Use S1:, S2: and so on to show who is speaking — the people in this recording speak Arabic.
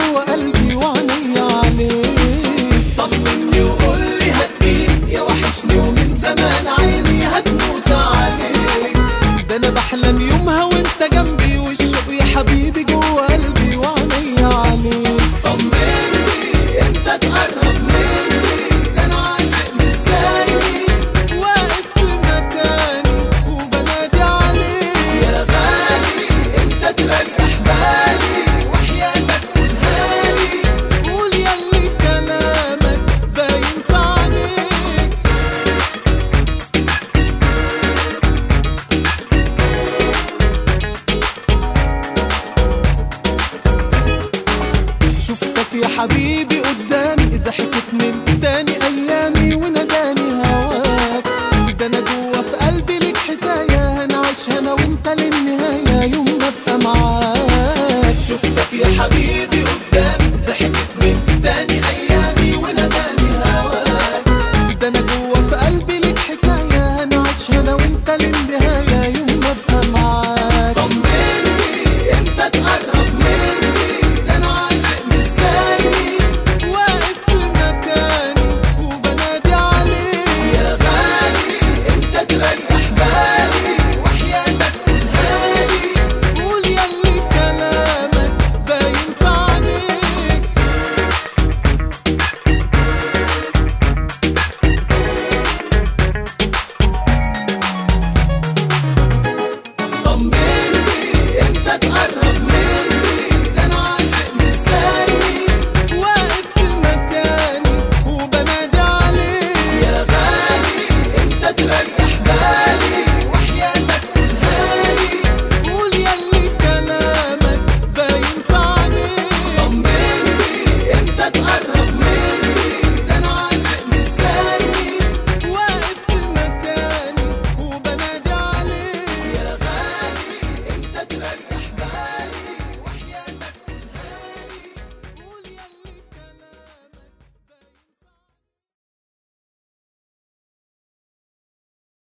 S1: جوه قلبي وعيني عليك.
S2: طمني وقولي هديك يا وحشني ومن زمان عيني هتموت عليك.
S1: ده انا بحلم يومها وانت جنبي والشوق يا حبيبي جوه قلبي وعيني عليك.
S2: طمني انت تقرب مني ده انا عاشق مستني
S1: واقف في مكاني وبنادي عليك.
S2: يا غالي انت تريح بالي وحياتك قولها لي.
S1: قول ياللي كلامك باين في عينيك. شفتك يا حبيبي قدامي ضحكت من تاني ايامي وناداني هواك. ده انا جوه في قلبي ليك حكايه هنعيشها انا وانت للنهايه يوم ما ابقى معاك.
S2: شفتك يا حبيبي